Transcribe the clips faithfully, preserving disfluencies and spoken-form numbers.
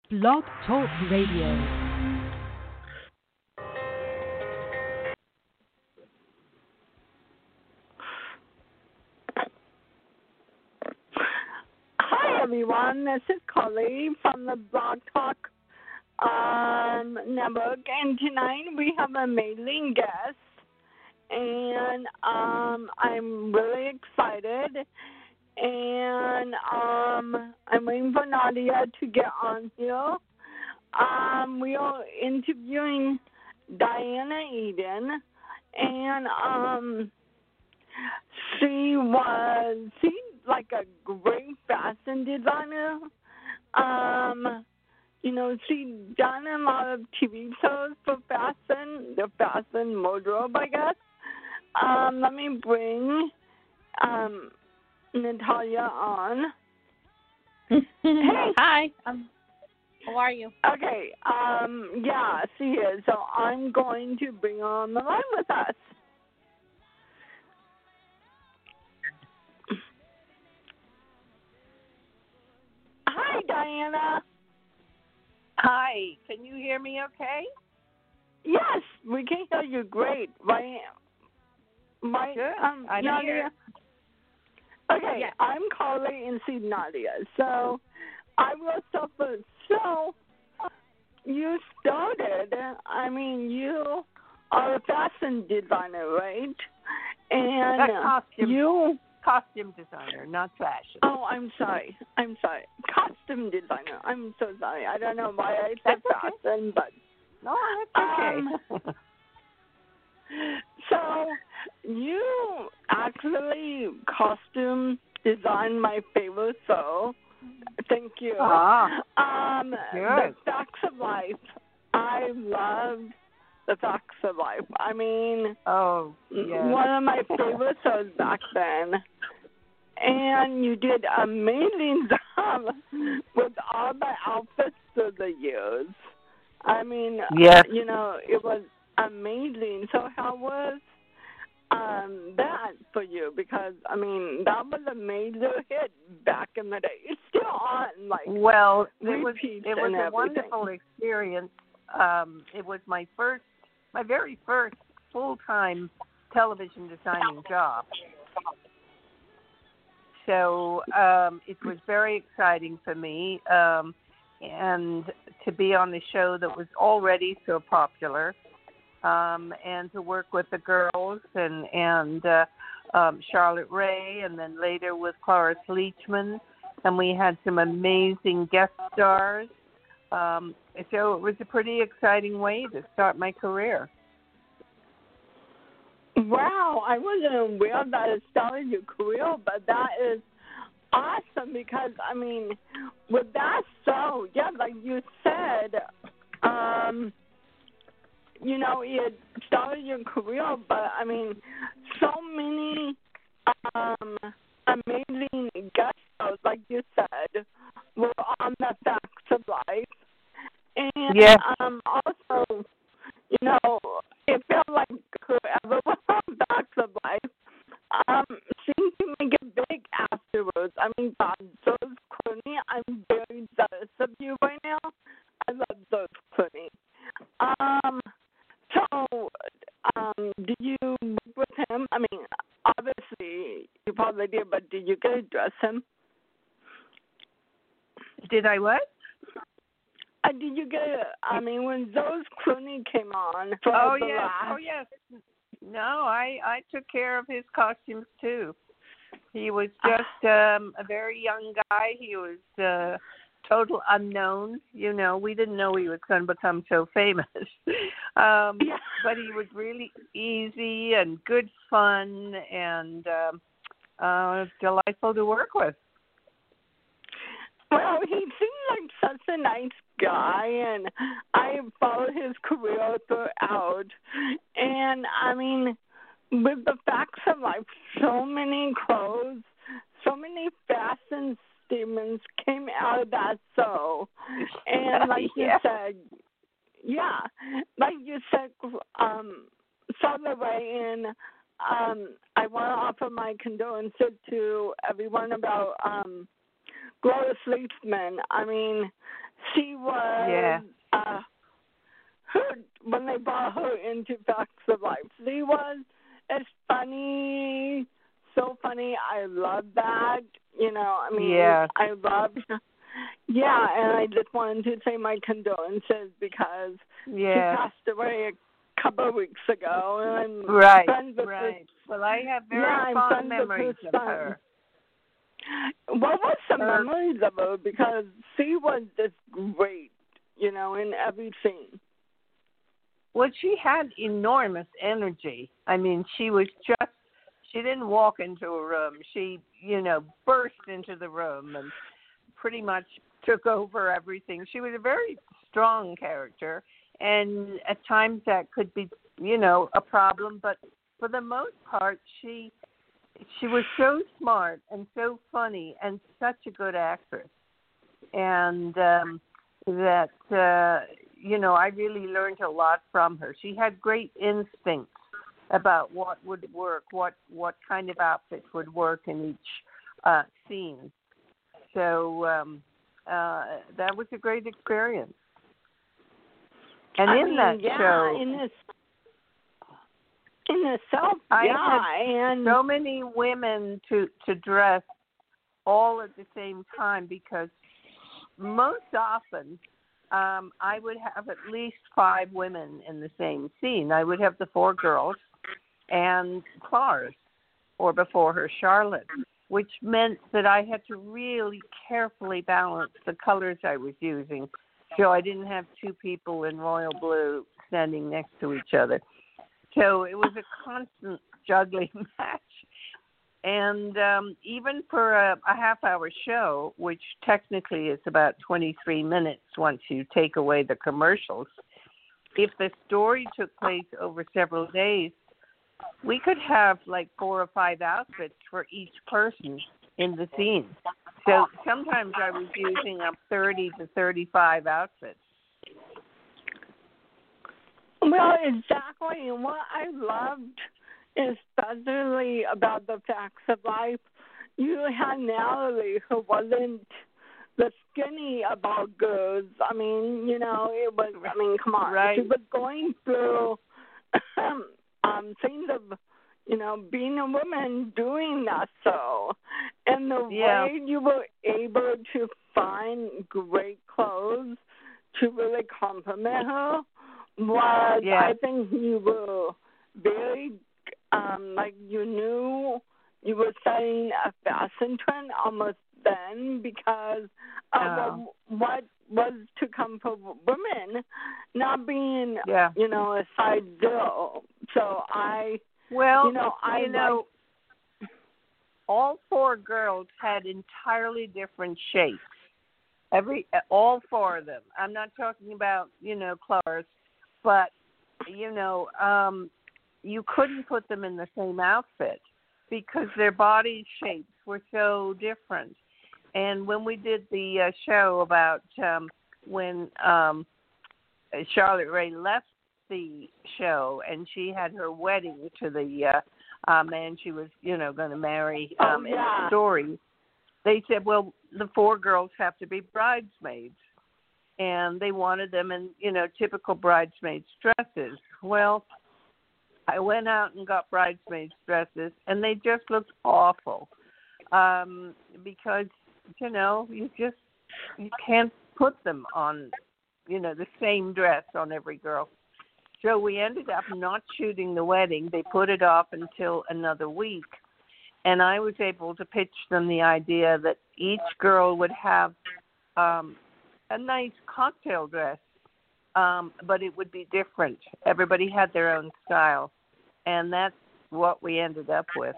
Blog Talk Radio. Hi everyone, this is Carly from the Blog Talk um, Network, and tonight we have an amazing guest, and um, I'm really excited, and um, I'm waiting for Nadia to get on here. Um, we are interviewing Diana Eden, and um, she was she's like a great fashion designer. Um, you know, she done a lot of T V shows for fashion, the fashion wardrobe, I guess. Um, let me bring um, Natalia on. Hey. Hi. Um, how are you? Okay. Um, yeah, she is. So I'm going to bring her on the line with us. Hi, Diana. Hi. Can you hear me okay? Yes, we can hear you great. Right? My, Good. um, I'm Nadia. here. Okay, Yes. I'm Carly and she's Nadia. So I will start first. So you started, I mean, you are a fashion designer, right? And A costume, you, costume designer, not fashion. oh, I'm sorry. I'm sorry. Costume designer. I'm so sorry. I don't know why I said That's okay. fashion, but. No, that's okay. Um, So you actually costume designed my favorite show. Thank you. Ah, Um, good. The Facts of Life. I loved The Facts of Life. I mean, oh, yes. one of my favorite shows back then. And you did an amazing job with all the outfits through the years. I mean, Yes. you know, it was amazing. So how was um, that for you? Because, I mean, that was a major hit back in the day. It's still on, like, Well, it was repeats it was and a everything. wonderful experience. Um, it was my first, my very first full-time television designing job. So um, it was very exciting for me, um, and to be on a show that was already so popular, um, and to work with the girls and and uh, um, Charlotte Rae, and then later with Cloris Leachman, and we had some amazing guest stars. Um, so it was a pretty exciting way to start my career. Wow, I wasn't aware that it started your career, but that is awesome because, I mean, with that show, yeah, like you said, um, you know, it started your career, but, I mean, so many um, amazing guest stars, like you said, were on the Facts of Life. And Yes. um, also, you know, it felt like whoever was on Facts of Life um, seemed to make it big afterwards. I mean, God, George Clooney, I'm very jealous of you right now. I love George Clooney. Um, so, um, did you work with him? I mean, obviously, you probably did, but did you get to dress him? Did I what? Uh, did you get? I mean, when George Clooney came on for Oh the yes, last, oh yes. No, I I took care of his costumes too. He was just um, a very young guy. He was uh, total unknown. You know, we didn't know he was going to become so famous. um, yeah. But he was really easy and good fun and um, uh, delightful to work with. Well, he seemed like such a nice guy, and I followed his career throughout. And, I mean, with the Facts of Life, so many clothes, so many fashion statements came out of that show. And like you Yeah. said, yeah, like you said, um, Charlotte Rae, and um, I want to offer my condolences to everyone about um, Gloria Sleepman. I mean, she was Yeah. uh, her when they brought her into Facts of Life. She was it's funny, so funny. I love that. You know, I mean, Yeah. I love. Yeah, and I just wanted to say my condolences because Yeah. she passed away a couple of weeks ago, and I'm Right. friends with Right. her. Well, I have very Yeah, I'm fond friends with memories her of son. her. What was the Her- memories of her? Because she was just great, you know, in every scene. Well, she had enormous energy. I mean, she was just, she didn't walk into a room. She, you know, burst into the room and pretty much took over everything. She was a very strong character, and at times that could be, you know, a problem, but for the most part, she she was so smart and so funny and such a good actress. And um, that, uh, you know, I really learned a lot from her. She had great instincts about what would work, what, what kind of outfits would work in each uh, scene. So um, uh, that was a great experience. And I in mean, that yeah, show, in this, in itself, I yeah, had and so many women to, to dress all at the same time, because most often um, I would have at least five women in the same scene. I would have the four girls and Clarence, or before her, Charlotte, which meant that I had to really carefully balance the colors I was using, so I didn't have two people in royal blue standing next to each other. So it was a constant juggling match. And um, even for a, a half-hour show, which technically is about twenty-three minutes once you take away the commercials, if the story took place over several days, we could have like four or five outfits for each person in the scene. So sometimes I was using up thirty to thirty-five outfits. well, exactly. And what I loved, especially about the Facts of Life, you had Natalie, who wasn't the skinny about girls. I mean, you know, it was. I mean, come on, Right. she was going through um things of, you know, being a woman doing that. So, and the Yeah. way you were able to find great clothes to really compliment her was, Yeah. I think you were very, um, like you knew you were setting a fashion trend almost then, because of Oh. what was to come for women, not being, Yeah. you know, a size zero. So I, Well, you know, I you know, like, all four girls had entirely different shapes. Every, all four of them. I'm not talking about, you know, Clarence, but, you know, um, you couldn't put them in the same outfit because their body shapes were so different. And when we did the uh, show about um, when um, Charlotte Rae left the show and she had her wedding to the uh, uh, man she was, you know, going to marry um, oh, in yeah. the story, they said, well, the four girls have to be bridesmaids. And they wanted them in, you know, typical bridesmaids dresses. Well, I went out and got bridesmaids dresses, and they just looked awful um, because, you know, you just you can't put them on, you know, the same dress on every girl. So we ended up not shooting the wedding. They put it off until another week. And I was able to pitch them the idea that each girl would have um, a nice cocktail dress, um, but it would be different. Everybody had their own style. And that's what we ended up with.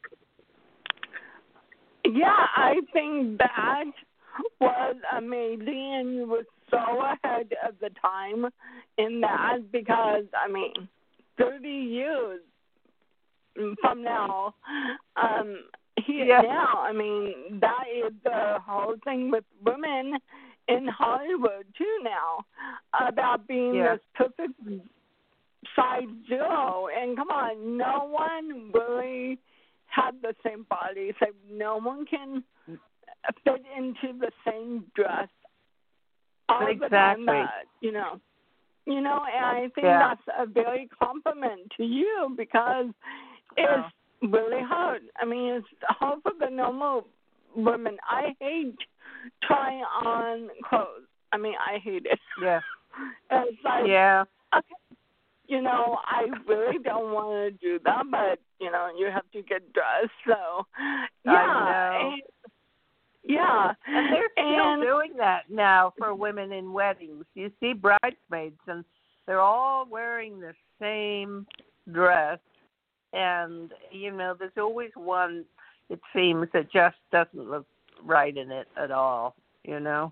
Yeah, I think that was amazing, and you were so ahead of the time in that, because, I mean, thirty years from now, um, here Yeah. now, I mean, that is the whole thing with women in Hollywood, too, now, about being Yeah. this perfect size zero. And come on, no one really had the same body, so no one can fit into the same dress all exactly. the time that, you know, you know, and I think yeah. that's a very compliment to you because it's wow. really hard. I mean, it's hard for the normal women. I hate trying on clothes. I mean, I hate it. Yeah. It's like, yeah. okay, you know, I really don't want to do that, but, you know, you have to get dressed. So, yeah. I know. And, yeah. And they're and, still doing that now for women in weddings. You see bridesmaids, and they're all wearing the same dress. And, you know, there's always one, it seems, that just doesn't look right in it at all, you know?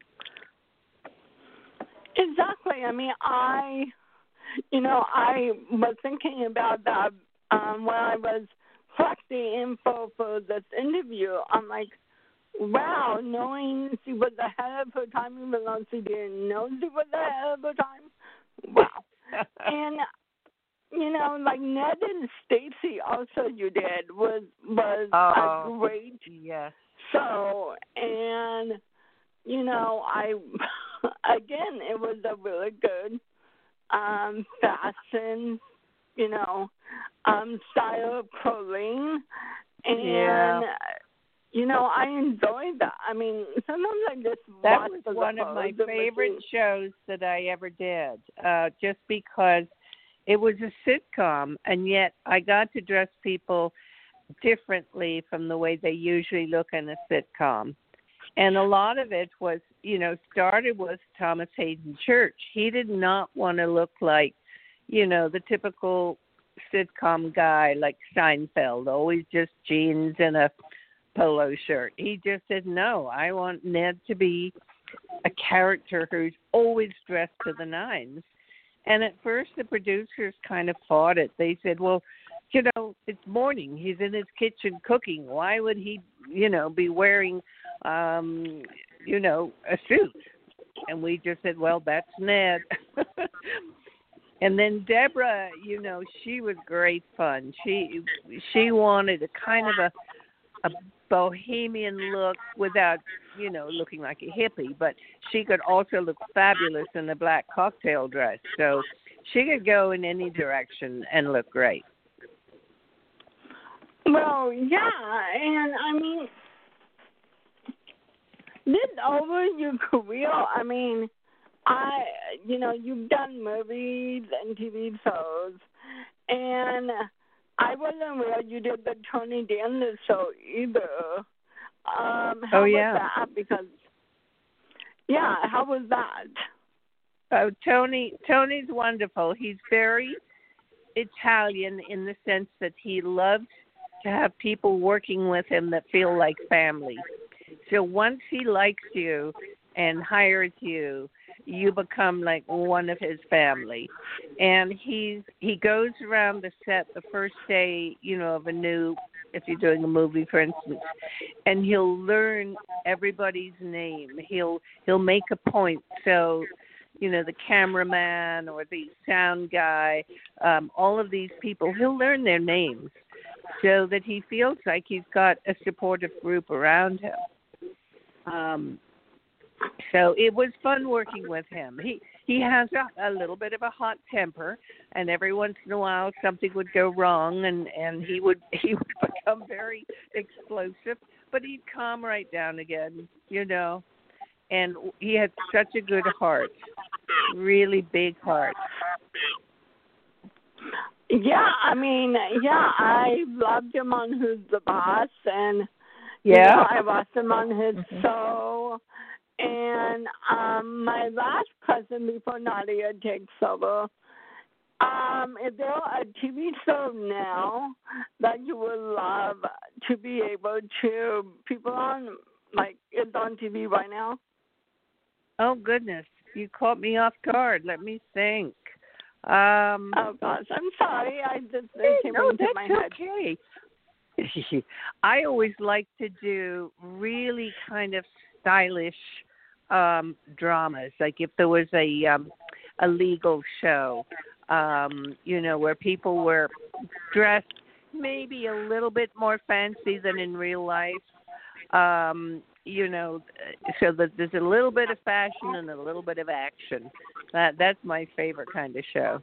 Exactly. I mean, I, you know, I was thinking about that um, when I was collecting info for this interview. I'm like, wow, knowing she was ahead of her time, even though she didn't know she was ahead of her time. Wow. And, you know, like Ned and Stacy also you did was was oh, a great yes. show. And, you know, I, again, it was a really good um, fashion, you know, um, style of clothing. And, yeah. you know, I enjoyed that. I mean, sometimes I just that watch was the one of my clothes favorite and shows that I ever did, uh, just because it was a sitcom, and yet I got to dress people differently from the way they usually look in a sitcom. And a lot of it was, you know, started with Thomas Hayden Church. He did not want to look like, you know, the typical sitcom guy like Seinfeld, always just jeans and a polo shirt. He just said, no, I want Ned to be a character who's always dressed to the nines. And at first the producers kind of fought it. They said, well, you know, it's morning. He's in his kitchen cooking. Why would he, you know, be wearing, um, you know, a suit? And we just said, well, that's Ned. And then Deborah, you know, she was great fun. She she wanted a kind of a, a bohemian look without, you know, looking like a hippie, but she could also look fabulous in a black cocktail dress. So she could go in any direction and look great. well, yeah, and I mean, this over your career. I mean, I, you know, you've done movies and T V shows, and I wasn't aware you did the Tony Danza show either. Um, how Oh, yeah. was that? Because, yeah, how was that? Oh, Tony, Tony's wonderful. He's very Italian in the sense that he loves to have people working with him that feel like family. So once he likes you and hires you, you become like one of his family. And he's he goes around the set the first day, you know, of a new, if you're doing a movie, for instance, and he'll learn everybody's name. He'll he'll make a point. So, you know, the cameraman or the sound guy, um, all of these people, he'll learn their names so that he feels like he's got a supportive group around him. Um, so it was fun working with him. He he has a, a little bit of a hot temper, and every once in a while something would go wrong, and, and he would he would become very explosive. But he'd calm right down again, you know. And he had such a good heart, really big heart. Yeah, I mean, yeah, I loved him on Who's the Boss, and yeah, you know, I watched him on his mm-hmm. show. And um, my last question before Nadia takes over, um, is there a T V show now that you would love to be able to people on, like, it's on T V right now? Oh, goodness. You caught me off guard. Let me think. Um, oh, gosh. I'm sorry. I just hey, it came no, into my that's head. okay. I always like to do really kind of stylish um, dramas. Like if there was a um, a legal show, um, you know, where people were dressed maybe a little bit more fancy than in real life. Um, you know, so that there's a little bit of fashion and a little bit of action. That that's my favorite kind of show.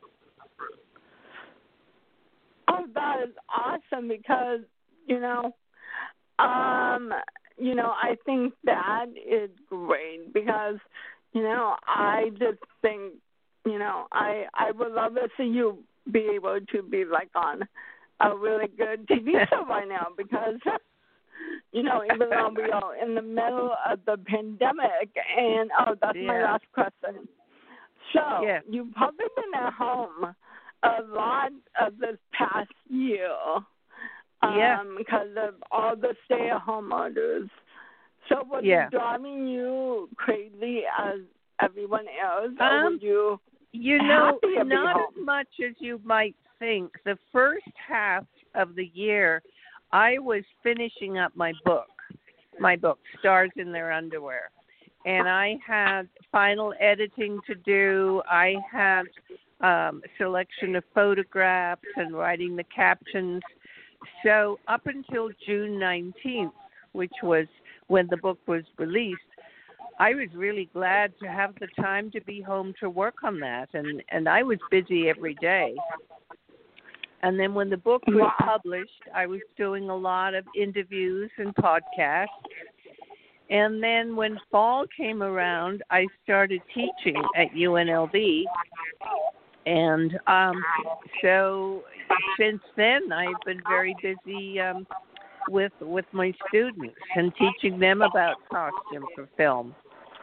Oh, that is awesome because, you know, um, you know, I think that is great because, you know, I just think, you know, I I would love to see you be able to be like on a really good T V show right now because, you know, even though we are in the middle of the pandemic and, oh, that's yeah. my last question. So yeah. you've probably been at home a lot of this past year um, yeah. because of all the stay-at-home orders. So was yeah. it driving you crazy as everyone else, or um, were you You know, happy to be not home? as much as you might think. The first half of the year, I was finishing up my book, my book, Stars in Their Underwear. And I had final editing to do. I had um, a selection of photographs and writing the captions. So up until June nineteenth, which was when the book was released, I was really glad to have the time to be home to work on that. And, and I was busy every day. And then when the book was Wow. published, I was doing a lot of interviews and podcasts. And then when fall came around, I started teaching at U N L V. And um, so since then, I've been very busy um, with with my students and teaching them about costume for film.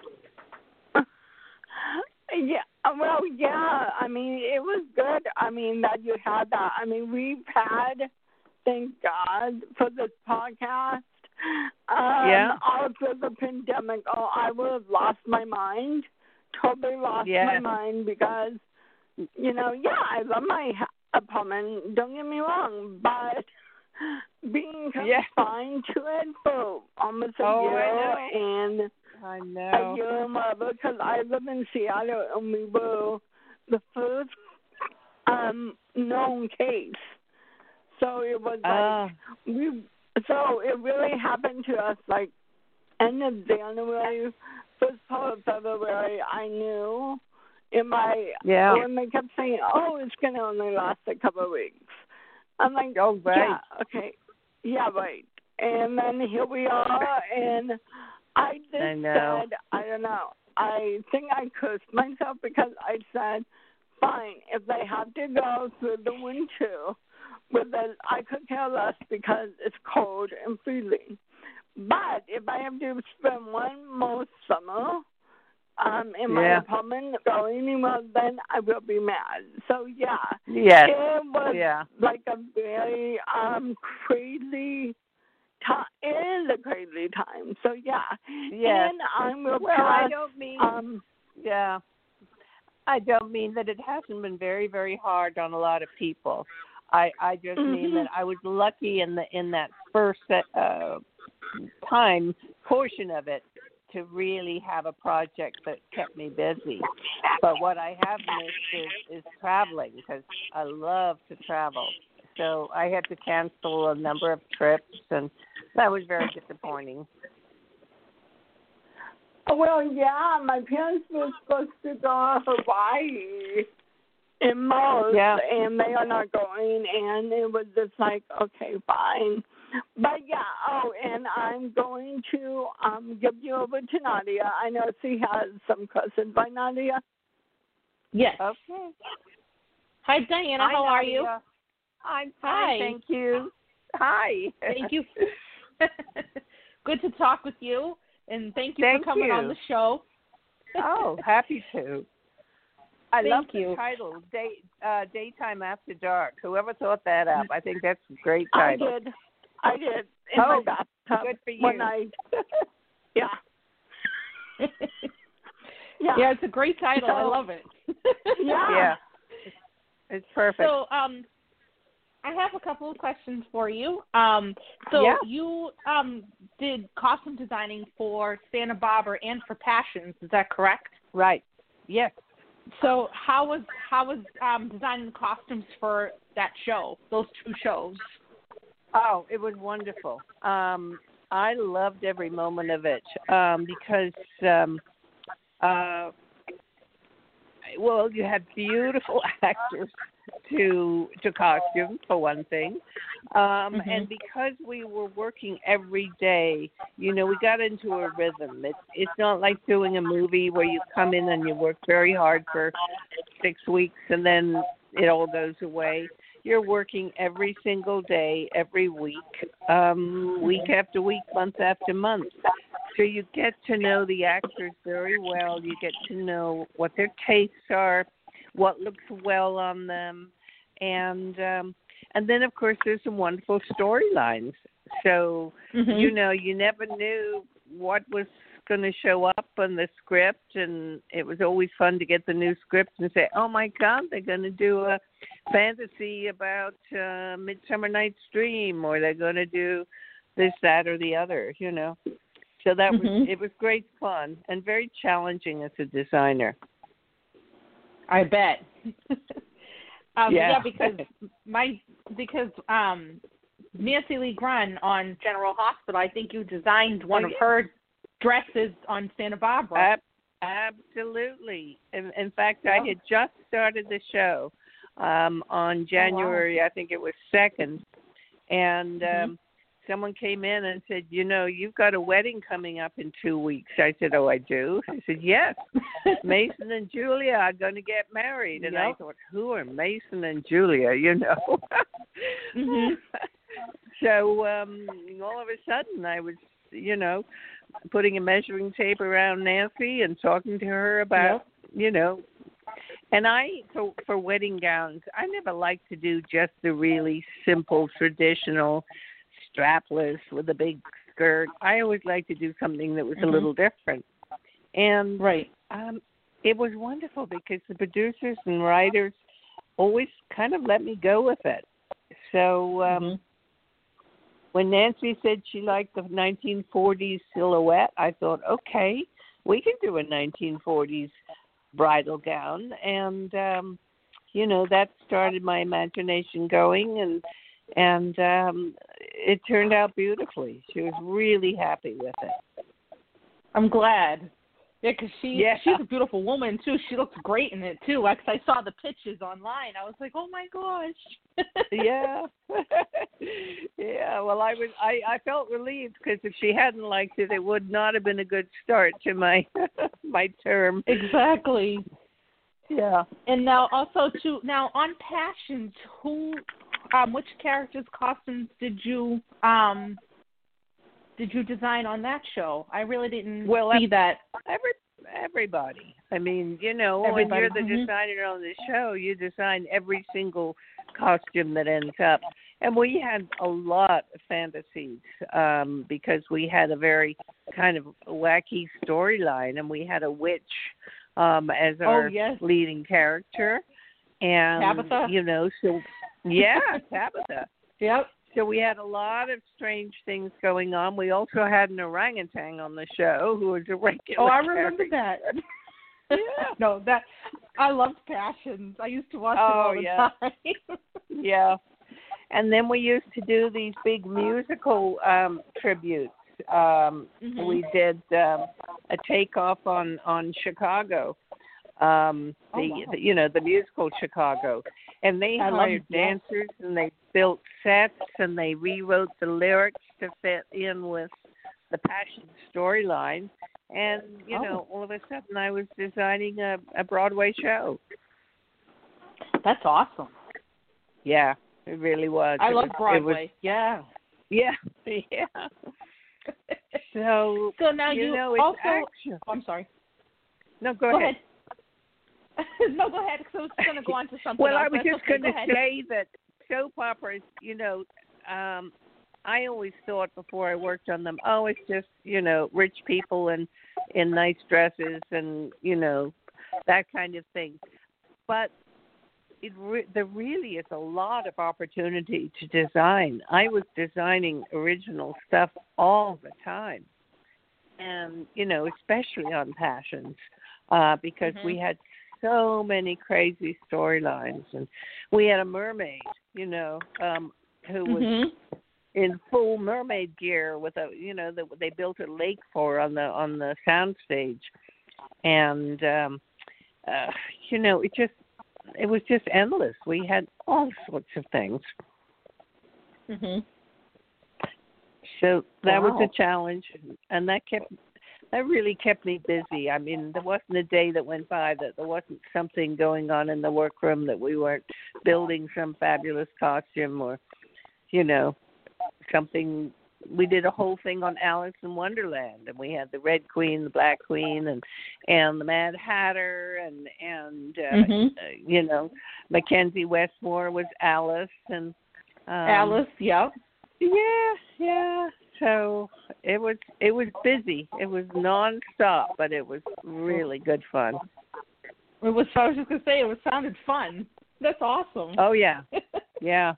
Yeah, well, yeah. I mean, it was good. I mean, that you had that. I mean, we've had, thank God, for this podcast. Um, Yeah. All through the pandemic, oh, I would have lost my mind. Totally lost Yeah. my mind because, you know, yeah, I love my ha- apartment. Don't get me wrong, but being Yeah. confined to it for almost a Oh, I year and I a know. year and whatever, because I live in Seattle and we were the first um known case. So it was like Ah. we. So it really happened to us like end of January, first part of February. I knew in my Yeah. when they kept saying, "Oh, it's gonna only last a couple of weeks." I'm like, Oh, right. "Yeah, okay, yeah, right." And then here we are, and I just I know. said, I don't know. I think I cursed myself because I said, "Fine, if they have to go through the winter." With it, I could care less because it's cold and freezing. But if I have to spend one more summer um, in my Yeah. apartment going anywhere, then I will be mad. So yeah, Yes. it was Yeah. like a very um, crazy time. It is a crazy time. So yeah, Yes. and I'm real Well, I proud. don't mean. Um, Yeah. I don't mean that it hasn't been very, very hard on a lot of people. I, I just Mhm. mean that I was lucky in the in that first uh, time portion of it to really have a project that kept me busy. But what I have missed is, is traveling because I love to travel. So I had to cancel a number of trips, and that was very disappointing. Well, yeah, my parents were supposed to go to Hawaii in March, Yeah. and they are not going, and it was just like, okay, fine. But yeah, oh, and I'm going to um give you over to Nadia. I know she has some questions. By Nadia? Yes. Okay. Hi, Diana. Hi, How are Nadia. you? I'm Hi. fine, thank you. Hi. Thank you. Good to talk with you, and thank you Thank for coming you. on the show. Oh, happy to. I Thank love the you. title, Day, uh, Daytime After Dark. Whoever thought that up, I think that's a great I title. did. I did. In Oh, my bathtub good for you. one night. Yeah. Yeah. Yeah, it's a great title. I So- love it. Yeah. Yeah, it's perfect. So, um, I have a couple of questions for you. Um, so Yeah. you um did costume designing for Santa Barbara and for Passions. Is that correct? Right. Yes. So how was how was um, designing the costumes for that show? Those two shows. Oh, it was wonderful. Um, I loved every moment of it um, because, um, uh, well, you had beautiful actors to to costume for one thing, um, Mhm. and because we were working every day, you know, we got into a rhythm. It's it's not like doing a movie where you come in and you work very hard for six weeks and then it all goes away. You're working every single day, every week, um, week after week, month after month. So you get to know the actors very well. You get to know what their tastes are, what looks well on them, and um, and then of course there's some wonderful storylines. So Mhm. you know you never knew what was going to show up on the script, and it was always fun to get the new script and say, oh my God, they're going to do a fantasy about uh, Midsummer Night's Dream, or they're going to do this, that, or the other, you know. So that Mhm. was it was great fun and very challenging as a designer. I bet. um, Yeah. yeah, because my because um, Nancy Lee Grun on General Hospital, I think you designed one Oh, of yeah. her dresses on Santa Barbara. Ab- absolutely. In, in fact, I Yeah. had just started the show um, on January, I think it was second, and Mhm. um, someone came in and said, you know, you've got a wedding coming up in two weeks. I said, oh, I do? I said, yes. Mason and Julia are going to get married. And I Yep. thought, who are Mason and Julia, you know? Mhm. So um, all of a sudden I was, you know, putting a measuring tape around Nancy and talking to her about, Yep. you know, and I, for, for wedding gowns, I never liked to do just the really simple, traditional, strapless with a big skirt. I always liked to do something that was Mhm. a little different. And Right. um, it was wonderful because the producers and writers always kind of let me go with it. So um, Mhm. when Nancy said she liked the nineteen forties silhouette, I thought, okay, we can do a nineteen forties bridal gown. And, um, you know, that started my imagination going, and and um, it turned out beautifully. She was really happy with it. I'm glad. Yeah, because she Yeah. she's a beautiful woman too. She looks great in it too. Like 'cause I saw the pictures online, I was like, oh my gosh. Yeah. Yeah, well, I was I, I felt relieved because if she hadn't liked it, it would not have been a good start to my my term. Exactly. Yeah. And now also too now on Passions, who um which characters' costumes did you um did you design on that show? I really didn't Well, see that. Every everybody. I mean, you know, Everybody. when you're the Mhm. designer on the show, you design every single costume that ends up. And we had a lot of fantasies um, because we had a very kind of wacky storyline, and we had a witch um, as Oh, our yes. leading character. And Tabitha? you know, so yeah, Tabitha. Yep. So we had a lot of strange things going on. We also had an orangutan on the show who was a regular Oh, I remember character. that. Yeah. No, that I loved Passions. I used to watch it Oh, all the yeah. time. Yeah. And then we used to do these big musical um, tributes. Um, Mhm. We did um, a takeoff on, on Chicago, um, Oh, the, wow. the you know the musical Chicago, and they I love hired it, yeah. dancers and they built sets and they rewrote the lyrics to fit in with the Passion storyline. And you Oh. know, all of a sudden, I was designing a, a Broadway show. That's awesome. Yeah, it really was. I It love was- it Broadway. was- Yeah. yeah, yeah. So, So now you you, know, it's also. action. Oh, I'm sorry. No, go, Go ahead. ahead. No, go ahead. Because I was going to go on to something Well, else. I was That's just okay. going Go to ahead. say that soap operas, you know, um, I always thought before I worked on them, oh, it's just, you know, rich people in, in nice dresses and, you know, that kind of thing. But it re- there really is a lot of opportunity to design. I was designing original stuff all the time. And, you know, especially on Passions, uh, because Mhm. we had so many crazy storylines. And we had a mermaid, you know, um, who was Mhm. in full mermaid gear with a, you know, that they built a lake for on the on the sound stage, and um, uh, you know, it just it was just endless. We had all sorts of things. Mhm. So that Wow. was a challenge, and that kept that really kept me busy. I mean, there wasn't a day that went by that there wasn't something going on in the workroom, that we weren't building some fabulous costume or, you know, something. We did a whole thing on Alice in Wonderland, and we had the Red Queen, the Black Queen, and and the Mad Hatter, and and uh, Mhm. uh, you know, Mackenzie Westmore was Alice, and um, Alice, yep. Yeah, yeah. So it was it was busy. It was nonstop, but it was really good fun. It was. I was just gonna say it was sounded fun. That's awesome. Oh yeah, yeah.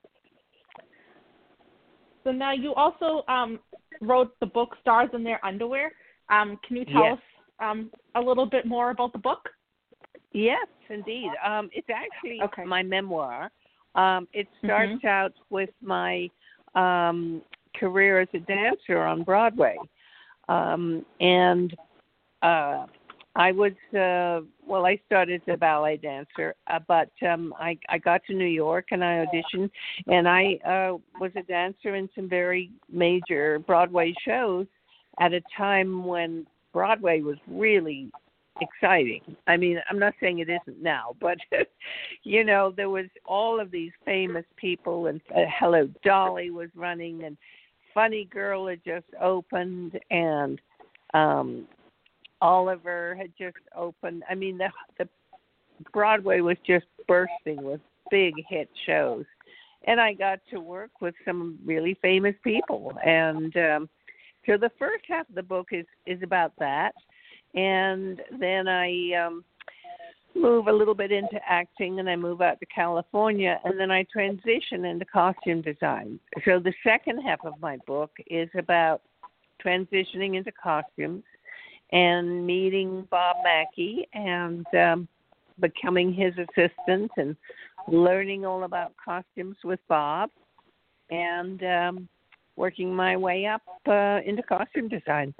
So now you also um, wrote the book Stars in Their Underwear. Um, can you tell Yes. us um, a little bit more about the book? Yes, indeed. Um, it's actually Okay. my memoir. Um, it starts Mhm. out with my um, career as a dancer on Broadway, um, and uh, I was uh, well. I started as a ballet dancer, uh, but um, I, I got to New York and I auditioned, and I uh, was a dancer in some very major Broadway shows at a time when Broadway was really exciting. I mean, I'm not saying it isn't now, but you know, there was all of these famous people, and uh, Hello Dolly was running, and Funny Girl had just opened, and um, Oliver had just opened. I mean, the the Broadway was just bursting with big hit shows, and I got to work with some really famous people, and um, so the first half of the book is is about that. And then I um, move a little bit into acting, and I move out to California, and then I transition into costume design. So the second half of my book is about transitioning into costumes and meeting Bob Mackie and um, becoming his assistant and learning all about costumes with Bob, and um, working my way up uh, into costume design.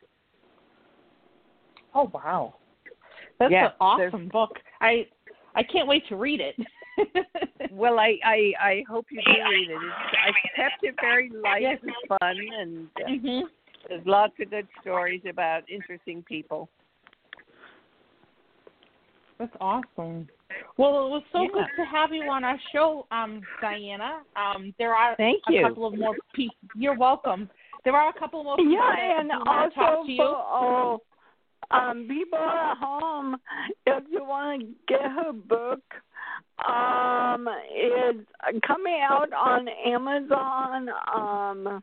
Oh wow, that's Yeah, an awesome book. I I can't wait to read it. Well, I, I, I hope you do read it. It's, I kept it very light Yes. and fun, and uh, Mhm. there's lots of good stories about interesting people. That's awesome. Well, it was so Yeah. good to have you on our show, um, Diana. Um, there are Thank a you. couple of more people. You're welcome. There are a couple more people Yeah, that and do want to talk also to for you. all um, people at home, if you want to get her book, um, it's coming out on Amazon. Um,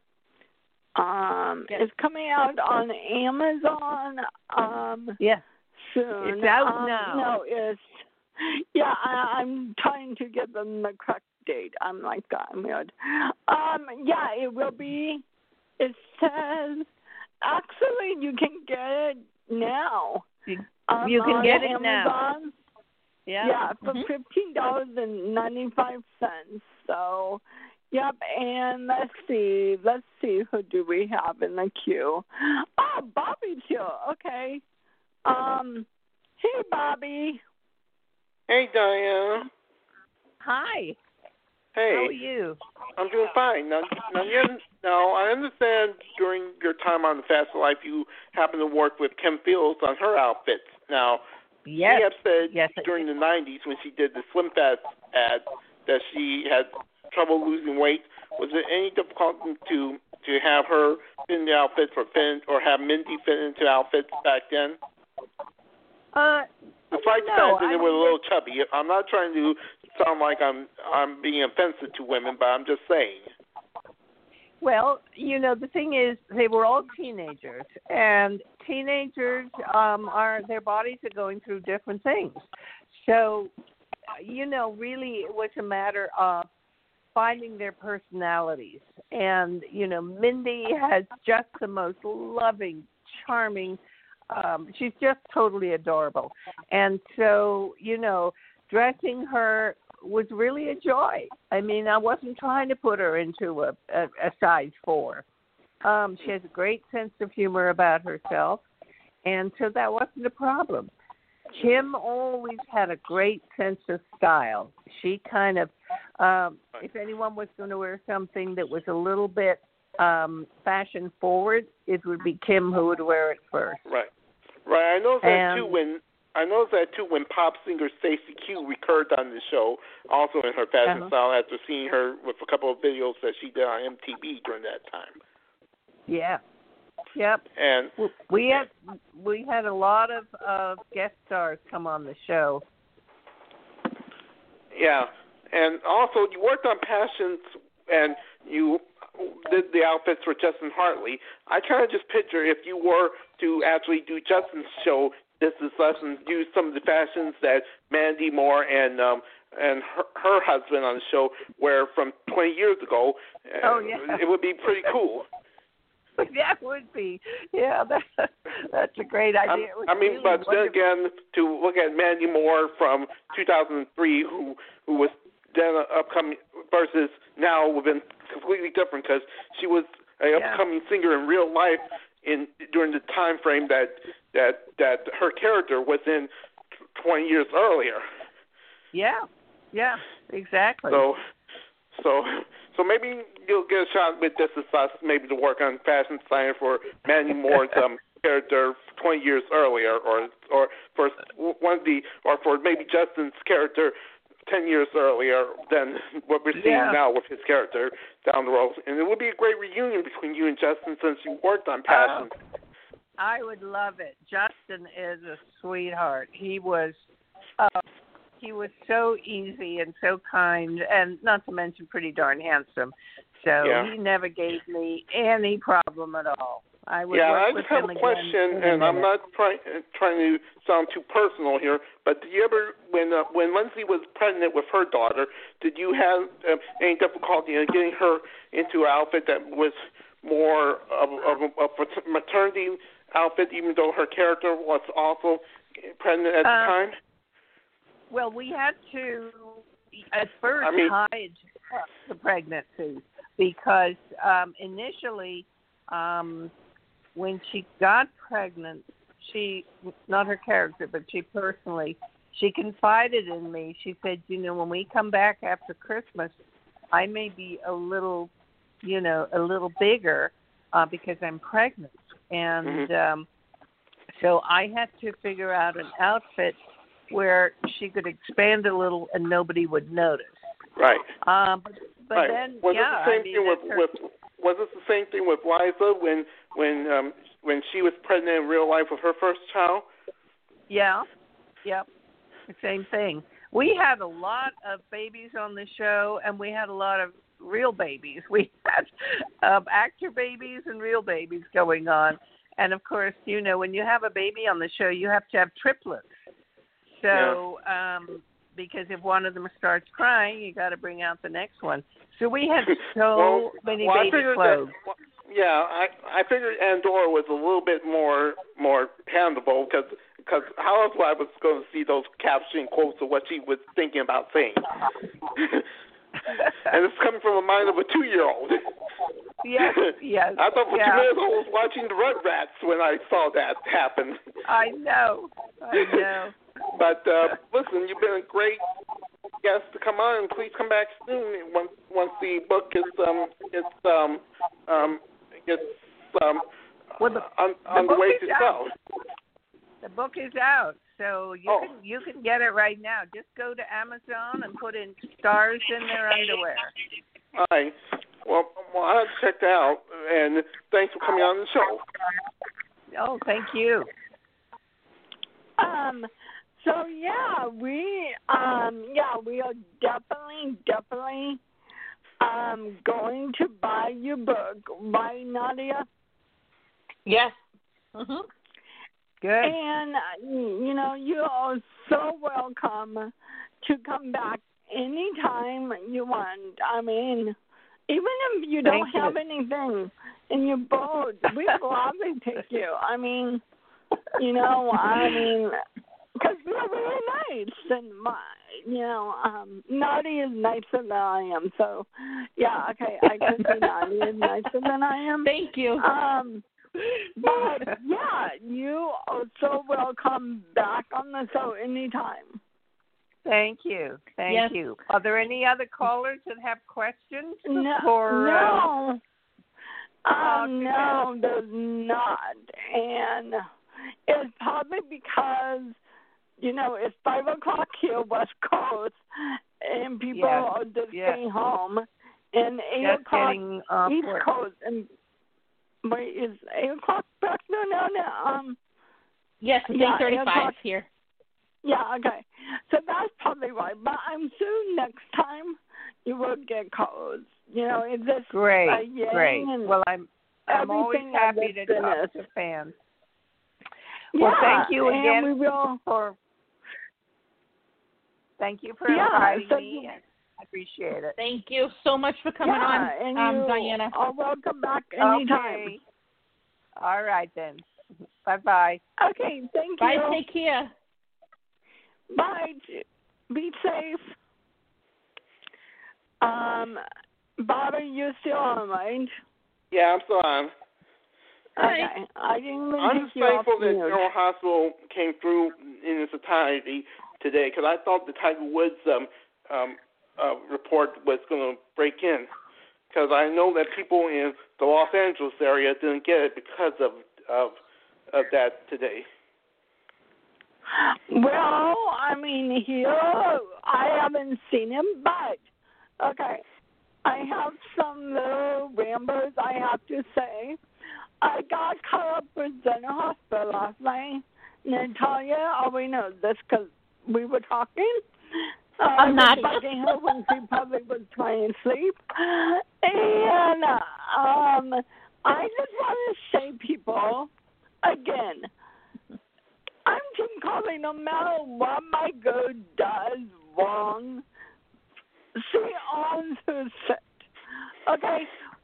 um, Yes. it's coming out on Amazon. Um, Yeah, soon. It's out um, now. No, it's yeah. I, I'm trying to get them the correct date. I'm like that. I'm weird. Um, yeah, it will be. It says actually you can get it now. you, Um, you can on get it Amazon. now. Yeah, Yeah. for Mhm. fifteen dollars and ninety five cents. So, yep. And let's see, let's see, who do we have in the queue? Oh, Bobby's here. Okay. Um, hey, Bobby. Hey, Diane. Hi. Hey, How are you? I'm doing fine. Now, now, you, now, I understand during your time on the Fast Life, you happened to work with Kim Fields on her outfits. Now, Yes. she had said Yes. I during the nineties when she did the Slim Fast ad that she had trouble losing weight. Was there any difficulty to to have her fit into outfits or fit or have Mindy fit into outfits back then? Uh, Despite the no, fact that I they were a mean, little chubby, I'm not trying to sound like I'm I'm being offensive to women, but I'm just saying. Well, you know, the thing is, they were all teenagers, and teenagers um, are their bodies are going through different things. So, you know, really, it was a matter of finding their personalities. And you know, Mindy has just the most loving, charming. Um, she's just totally adorable, and so you know, dressing her was really a joy. I mean, I wasn't trying to put her into a, a, a size four. Um, she has a great sense of humor about herself, and so that wasn't a problem. Kim always had a great sense of style. She kind of, um, if anyone was going to wear something that was a little bit um, fashion forward, it would be Kim who would wear it first. Right, right. I know that and, too. When I know that too, when pop singer Stacey Q recurred on the show, also in her fashion uh-huh. style, after seeing her with a couple of videos that she did on M T V during that time. Yeah. Yep. And we had we had a lot of uh, guest stars come on the show. Yeah, and also you worked on Passions, and you did the outfits for Justin Hartley. I kind of just picture if you were to actually do Justin's show, This Is Lessons, use some of the fashions that Mandy Moore and um, and her, her husband on the show wear from twenty years ago. Oh yeah, it would be pretty cool. That would be, yeah. That, that's a great idea. I mean, really but wonderful. then again, to look at Mandy Moore from two thousand three, who who was then upcoming, versus now, would have been completely different because she was an yeah. upcoming singer in real life in during the time frame that that that her character was in twenty years earlier. Yeah, yeah, exactly. So, so. So maybe you'll get a shot with This Is Us, maybe to work on fashion design for Mandy Moore's um, character twenty years earlier, or or for one of the, or for maybe Justin's character ten years earlier than what we're seeing yeah. now with his character down the road. And it would be a great reunion between you and Justin since you worked on Passion. Oh, I would love it. Justin is a sweetheart. He was. Uh, He was so easy and so kind, and not to mention pretty darn handsome. So yeah. he never gave me any problem at all. I would yeah, work I with just have him a again question, and I'm not trying trying to sound too personal here, but did you ever, when uh, when Lindsay was pregnant with her daughter, did you have uh, any difficulty in getting her into an outfit that was more of, of, of a maternity outfit, even though her character was also pregnant at the uh, time? Well, we had to at first I mean, hide the pregnancy because um, initially, um, when she got pregnant, she, not her character, but she personally, she confided in me. She said, you know, when we come back after Christmas, I may be a little, you know, a little bigger uh, because I'm pregnant. And mm-hmm. um, so I had to figure out an outfit where she could expand a little and nobody would notice. Right. Um, but but right. then, was yeah, it the same I mean, thing with, her... with was it the same thing with Liza when when um, when she was pregnant in real life with her first child? Yeah. Yep. The same thing. We had a lot of babies on the show, and we had a lot of real babies. We had um, actor babies and real babies going on. And of course, you know, when you have a baby on the show, you have to have triplets. So, yeah. um, because if one of them starts crying, you got to bring out the next one. So we had so well, many well, baby clothes. That, well, yeah, I I figured Andorra was a little bit more more handleable because because how else I was going to see those caption quotes of what she was thinking about saying. And it's coming from the mind of a two-year-old. Yes, yes. I thought for yeah. two minutes I was watching the Rugrats when I saw that happen. I know, I know. But uh, listen, you've been a great guest to come on, and please come back soon once once the book is um gets um um gets um well, the, on the on the way to out. sell. The book is out, so you oh. can you can get it right now. Just go to Amazon and put in stars in their underwear. All right. Well, well, I'll check that out, and thanks for coming on the show. Oh, thank you. Um. So yeah, we um yeah we are definitely definitely um going to buy your book, right, Nadia? Yes. Mhm. Good. And uh, you know, you are so welcome to come back anytime you want. I mean, even if you don't Thank have you. anything in your boat, we'd gladly take you. I mean, you know, I mean, because you're really nice, and my, you know, um, Naughty is nicer than I am. So, yeah, okay, I can see Naughty is nicer than I am. Thank you. Um, but yeah, you also will come back on the show anytime. Thank you. Thank yes. you. Are there any other callers that have questions? No, before, no. Uh, Um, no, there's not. And it's probably because, you know, it's five o'clock here, West Coast, and people yes. are just yes. getting home. And eight just o'clock getting, uh, East work. Coast. And wait, is eight o'clock back now? No, no. Um, yes, it's yeah, eight thirty-five here. Yeah, okay. So that's probably right. But I'm sure next time you will get calls. You know, it's just great, a yang great. and well, I'm I'm always everything happy to finished. talk to fans. Yeah, well, thank you and again we will, for thank you for yeah, inviting so me. You, I appreciate it. Thank you so much for coming yeah, on, and um, you Diana. are welcome back anytime. Okay. All right then. Bye bye. Okay, thank Bye. you. Take care. Bye. Be safe. Um, Bob, are you still on, right? Yeah, I'm still on. Okay. I didn't even I'm take just you off thankful that mute. General Hospital came through in its entirety today, because I thought the Tiger Woods um, um, uh, report was going to break in, because I know that people in the Los Angeles area didn't get it because of of, of that today. Well, I mean, here I haven't seen him, but okay, I have some little ramblers I have to say. I got caught up with General Hospital last night. Natalia already knows this because we were talking. Uh, I'm not. I was bugging her when she probably was trying to sleep. And um, I just want to say, people, again, I'm Tim Colley. No matter what my girl does wrong, she owns her shit. Okay?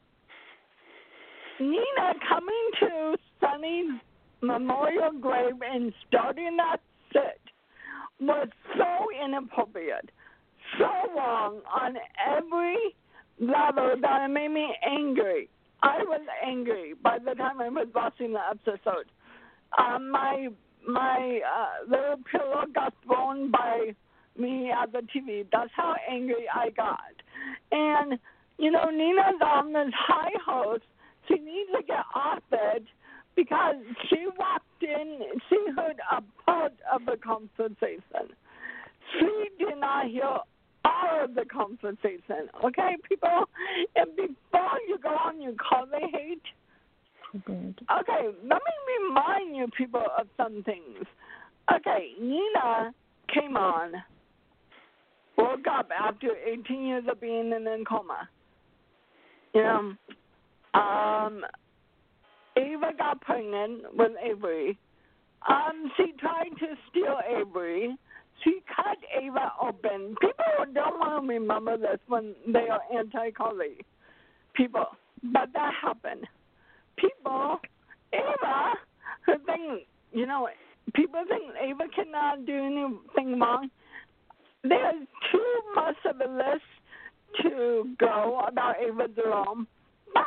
Nina coming to Sonny's memorial grave and starting that shit was so inappropriate, so wrong on every level that it made me angry. I was angry by the time I was watching the episode. Um, my my uh, little pillow got thrown by me at the T V. That's how angry I got. And, you know, Nina's on this high horse. She needs to get off it because she walked in, she heard a part of the conversation. She did not hear all of the conversation. Okay, people? And before you go on, you call the hate. Okay, let me remind you, people, of some things. Okay, Nina came on, woke up after eighteen years of being in a coma. You know, um, Ava got pregnant with Avery. Um, she tried to steal Avery. She cut Ava open. People don't want to remember this when they are anti-Colley people, but that happened. People, Ava, her thing, you know, people think Ava cannot do anything wrong. There's too much of a list to go about Ava Jerome, but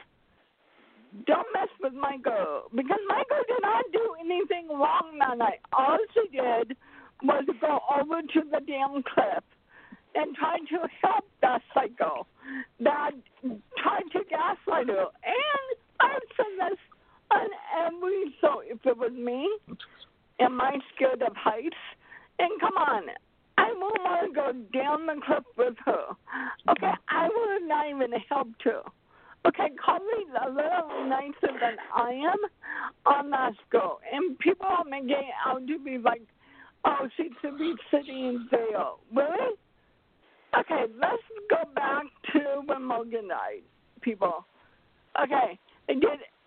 don't mess with my girl, because my girl did not do anything wrong that night. All she did was go over to the damn cliff and try to help that psycho that tried to gaslight her. And I've said this on every show. If it was me, am I scared of heights? And come on, I wouldn't want to go down the cliff with her. Okay, I would have not even helped her. Okay, Colley's a little nicer than I am on that girl. And people are making it out to be like, oh, she should be sitting in jail. Really? Okay, let's go back to when Morgan died, people. Okay, did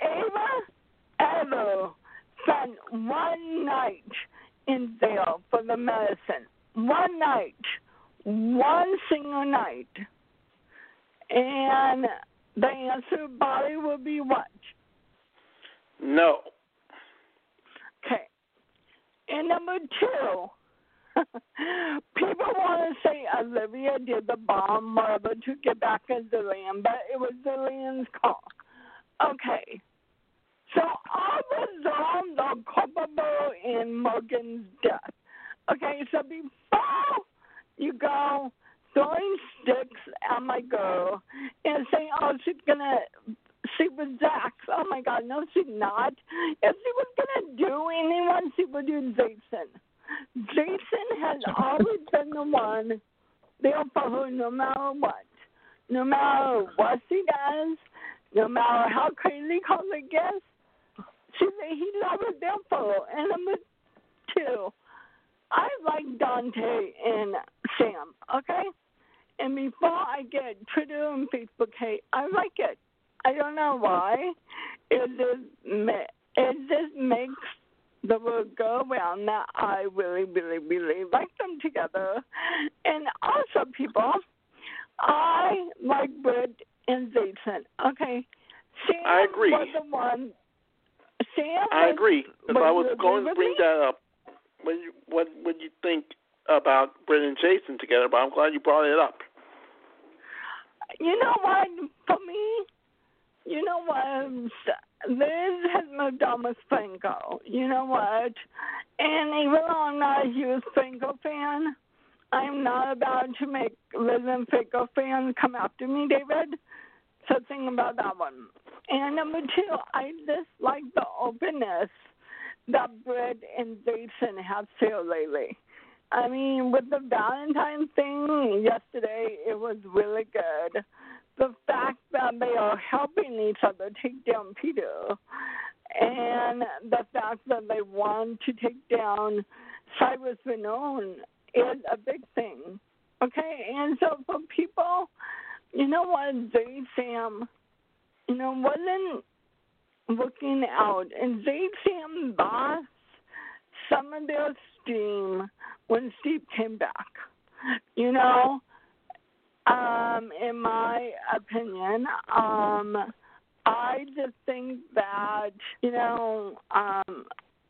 Ava ever spend one night in jail for the medicine? One night. One single night. And the answer, Bobby, would be what? No. Okay. And number two, people want to say Olivia did the bomb whatever to get back at Zillian, but it was Zillian's call. Okay. So I was on the culpable in Morgan's death. Okay, so before you go throwing sticks at my girl and saying, oh, she's going to sleep with Zach. Oh, my God, no, she's not. If she was going to do anyone, she would do Jason. Jason has always been the one there for her no matter what. No matter what she does, no matter how crazy Colin gets, she, he's always there for her. And number two, I like Dante and Sam, okay? And before I get Twitter and Facebook hate, I like it. I don't know why. It just, it just makes the world go around that I really, really, really like them together. And also, people, I like Britt and Jason. Okay, Sam I agree. was the one. Sam I was, agree. Because I was going to bring me? that up. What you, what would you think about Britt and Jason together? But I'm glad you brought it up. You know what? For me, you know what? Liz has moved on with Franco. You know what? And even though I'm not a huge Franco fan, I'm not about to make Liz and Franco fans come after me, David. So think about that one. And number two, I just like the openness that Britt and Jason have shared lately. I mean, with the Valentine thing yesterday, it was really good. The fact that they are helping each other take down Peter, and the fact that they want to take down Cyrus Renon is a big thing. Okay, and so for people, you know what, Jay Sam, you know, wasn't looking out, and Jay Sam lost some of their steam when Steve came back. You know, um, in my opinion, um, I just think that, you know, um,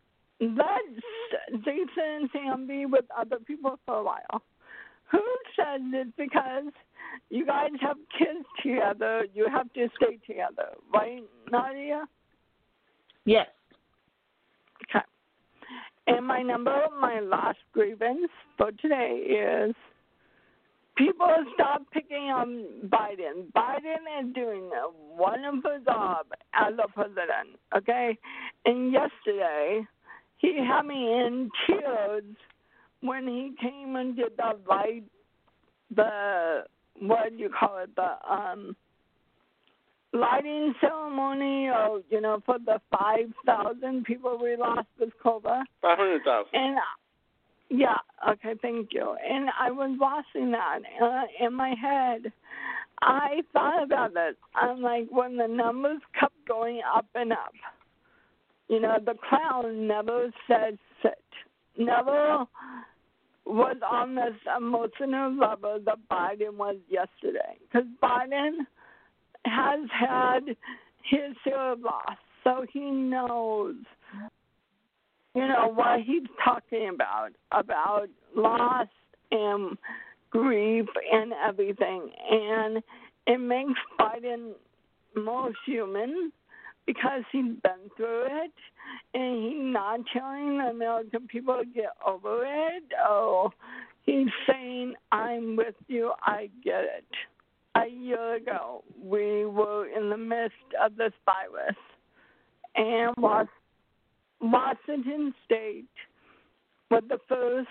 let Jason and Sam be with other people for a while. Who says it's because you guys have kids together, you have to stay together, right, Nadia? Yes. Okay. And my number, my last grievance for today is people stop picking on Biden. Biden is doing a wonderful job as a president, okay? And yesterday, he had me in tears when he came and did the light, the, what do you call it, the um, lighting ceremony, or, you know, for the five thousand people we lost with COVID. five hundred thousand. And, yeah, okay, thank you. And I was watching that uh, in my head. I thought about it. I'm like, when the numbers kept going up and up, you know, the clown never said sit. Never was on this emotional level that Biden was yesterday. Because Biden has had his share of loss, so he knows, you know, what he's talking about, about loss and grief and everything. And it makes Biden more human because he's been through it, and he's not telling the American people to get over it. Oh, he's saying, I'm with you, I get it. A year ago, we were in the midst of this virus, and Washington State was the first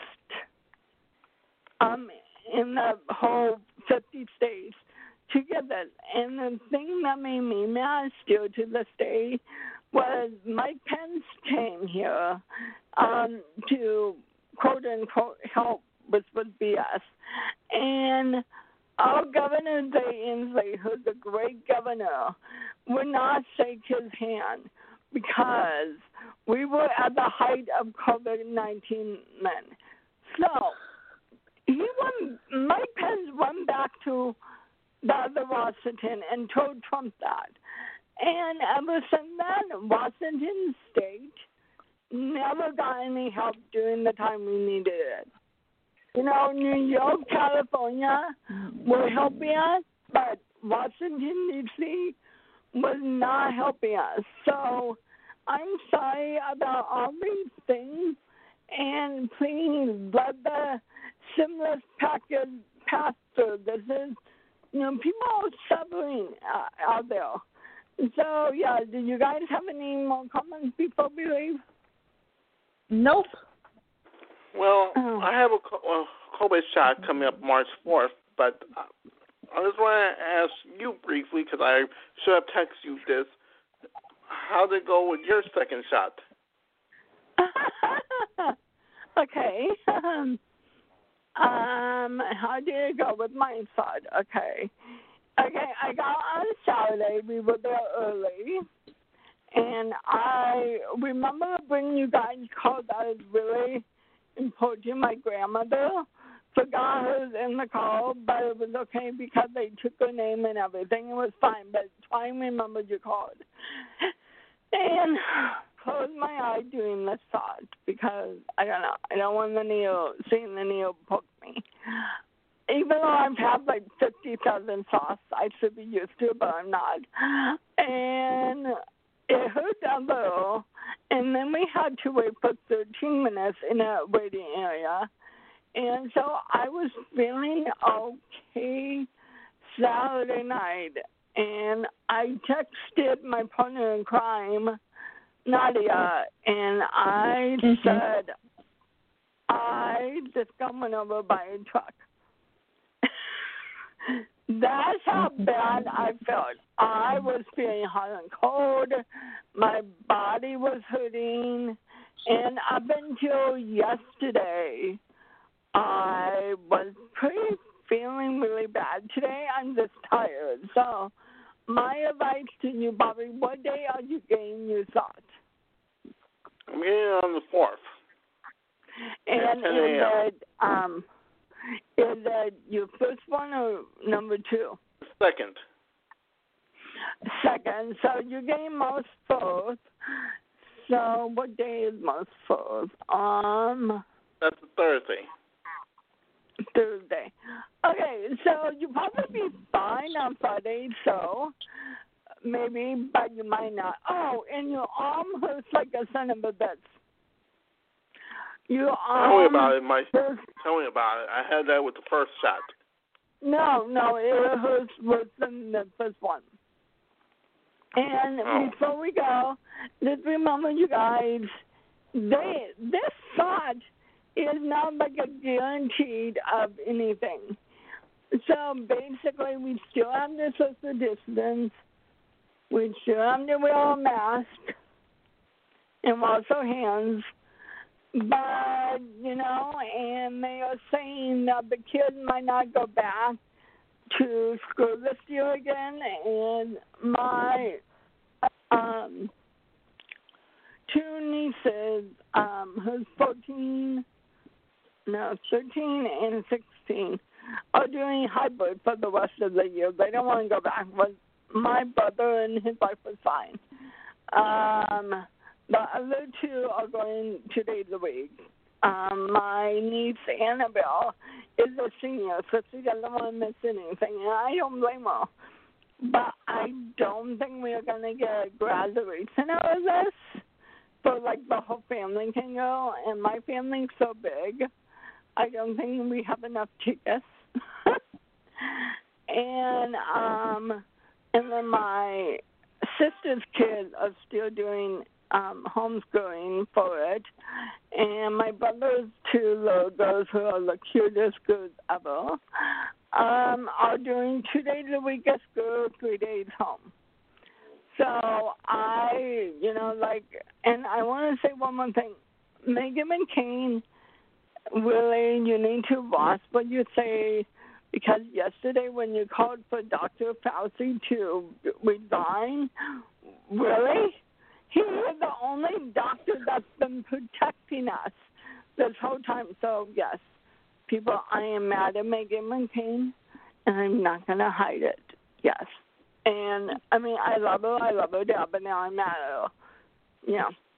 um, in the whole fifty states to get it. And the thing that made me mad still to this day was Mike Pence came here um, to, quote-unquote, help with, with B S. And our Governor Jay Inslee, who's a great governor, would not shake his hand because we were at the height of COVID nineteen then. So he went, Mike Pence went back to the other Washington and told Trump that. And ever since then, Washington State never got any help during the time we needed it. You know, New York, California were helping us, but Washington, D C was not helping us. So I'm sorry about all these things, and please let the stimulus package pass through. This is, you know, people are suffering uh, out there. So, yeah, do you guys have any more comments before we leave? Nope. Well, Oh. I have a co- uh, COVID shot coming up March fourth, but uh, I just want to ask you briefly, because I should have texted you this, how did it go with your second shot? Okay. Um, um, how did it go with my side? Okay. Okay, I got on Saturday. We were there early. And I remember when you guys called, that was really important. My grandmother forgot her in the call, but it was okay because they took her name and everything. It was fine, but try and remember you called. And close my eye doing the shot because, I don't know, I don't want the needle, seeing the needle poke me. Even though I've had like fifty thousand shots, I should be used to it, but I'm not. And it hurt a little, and then we had to wait for thirteen minutes in a waiting area. And so I was feeling okay Saturday night, and I texted my partner in crime, Nadia, and I mm-hmm. said, I just got run over by a truck. That's how bad I felt. I was feeling hot and cold. My body was hurting. And up until yesterday, I was pretty feeling really bad. Today, I'm just tired. So my advice to you, Bobby, what day are you getting your shot? I'm getting it on the fourth. And is it, um, is it your first one or number two? Second. Second. So you're getting March fourth. So what day is March fourth? Um, That's a Thursday. Thursday. Okay, so you'll probably be fine on Friday, so maybe, but you might not. Oh, and your arm hurts like a son of a bitch. Your arm Tell me about it, Mike. Tell me about it. I had that with the first shot. No, no, it hurts worse than the first one. And oh. before we go, just remember, you guys, they this shot is not like a guaranteed of anything. So basically, we still have to social distance. We still have to wear a mask and wash our hands. But, you know, and they are saying that the kids might not go back to school this year again. And my um, two nieces, um, who's fourteen, no, thirteen and sixteen, are doing hybrid for the rest of the year. They don't want to go back. But my brother and his wife was fine. Um... The other two are going two days a week. Um, my niece, Annabelle, is a senior, so she doesn't want to miss anything, and I don't blame her. But I don't think we're going to get a graduation out of this, so, like, the whole family can go, and my family's so big, I don't think we have enough tickets. and, um, and then my sister's kids are still doing Um, homeschooling for it, and my brother's two little girls, who are the cutest girls ever, um, are doing two days a week at school, three days home. So I, you know, like, and I want to say one more thing. Meghan McCain, really, you need to watch what you say, because yesterday when you called for Doctor Fauci to resign, really? He is the only doctor that's been protecting us this whole time. So, yes, people, I am mad at Meghan McCain, and I'm not going to hide it. Yes. And, I mean, I love her. I love her, yeah, but now I'm mad at her. Yeah.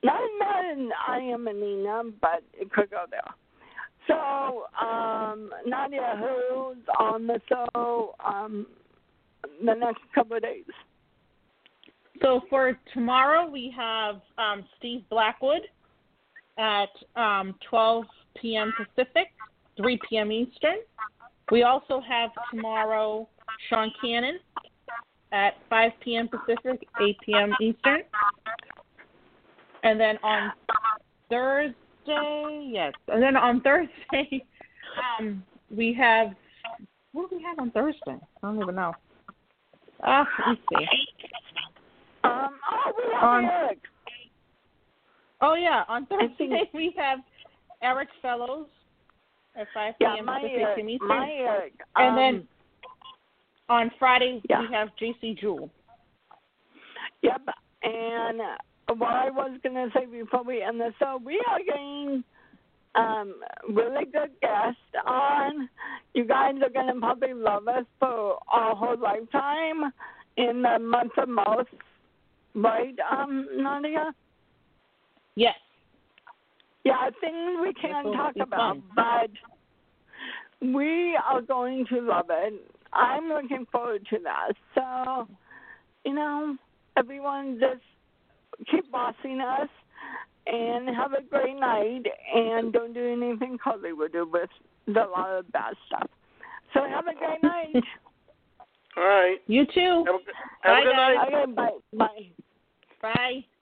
not not I am Nina, but it could go there. So, um, Nadia, who's on the show um, the next couple of days? So for tomorrow, we have um, Steve Blackwood at um, twelve p.m. Pacific, three p.m. Eastern. We also have tomorrow Sean Cannon at five p.m. Pacific, eight p.m. Eastern. And then on Thursday, yes, and then on Thursday, um, we have, what do we have on Thursday? I don't even know. Ah, uh, let me see. Um, oh, we have on, Eric. Oh, yeah, on Thursday we have Eric Fellows at five p.m. Yeah, my Pacific Eric, Eastern. my Eric. And um, then on Friday yeah. we have J C Jewell. Yep, and what I was going to say before we end the show, we are getting um, really good guests on. You guys are going to probably love us for our whole lifetime in the month of March, right, um, Nadia? Yes. Yeah, things we can't talk about, fun. but we are going to love it. I'm looking forward to that. So, you know, everyone just keep watching us and have a great night, and don't do anything Hollywood do with a lot of bad stuff. So have a great night. All right. You too. Have a, have Bye, a good guys. night. Okay, bye. Bye. Bye.